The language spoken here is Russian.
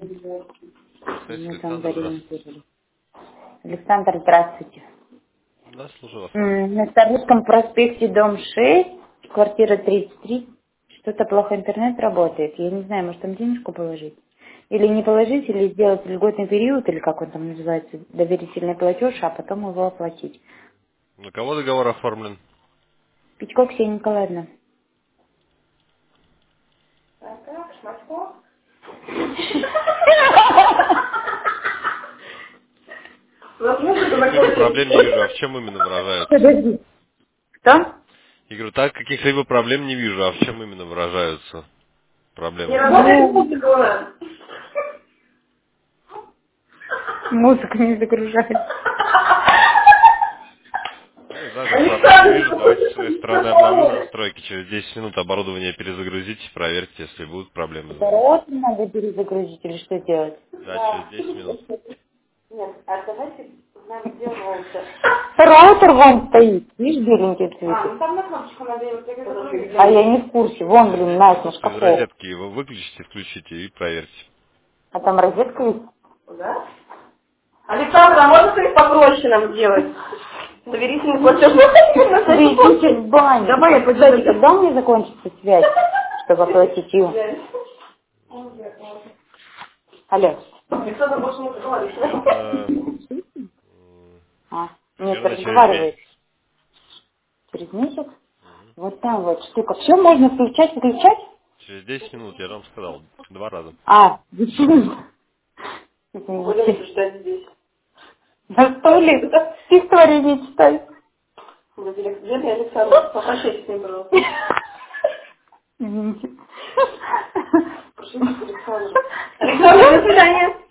Здравствуйте, Мне там Александр, Дарина здравствуйте. писали. Александр, здравствуйте. Да, слушаю вас. На Старицком проспекте, дом 6, квартира 33. Что-то плохо интернет работает. Я не знаю, может там денежку положить? Или не положить, или сделать льготный период, или как он там называется, доверительный платеж, а потом его оплатить. На кого договор оформлен? Петько Ксения Николаевна. Каких-либо проблем не вижу. А в чем именно выражаются? Подожди. Что? Я говорю, так, каких-либо проблем не вижу. А в чем именно выражаются Не проблемы? работает музыка у нас. Музыка не загружается. Ну, не знаю, как проблем не вижу. Давайте с своей стороны обновлю настройки. Через 10 минут оборудование перезагрузите. Проверьте, если будут проблемы. Роутер надо перезагрузить или что делать? Да, через 10 минут. Нет, а давайте узнаем, где роутер. Роутер вон стоит, видишь, беленький цветик. Там на кнопочку надо его перезагрузить. А я не в курсе, вон, блин, Через 10 на минут из шкафу. розетки его выключите, включите и проверьте. А там розетка есть? Да? Александр, а можно что-нибудь попроще нам сделать? Доверительный платеж. Идите в баню. Давай, я подожди, когда у меня закончится связь, чтобы оплатить ее? Алло. Александр, больше не разговаривать. Где-то А, нет, примерно через разговаривает. месяц. Через месяц? Вот там вот штука. Все можно включать, выключать? Через 10 минут, я же вам сказал, 2 раза. А, почему? Будем Извините. ждать здесь. На стуле стихотворение читай. Бедный Александр, попрощайтесь с ним, пожалуйста. Извините. Попрощайтесь с Александром. Александр, до свидания.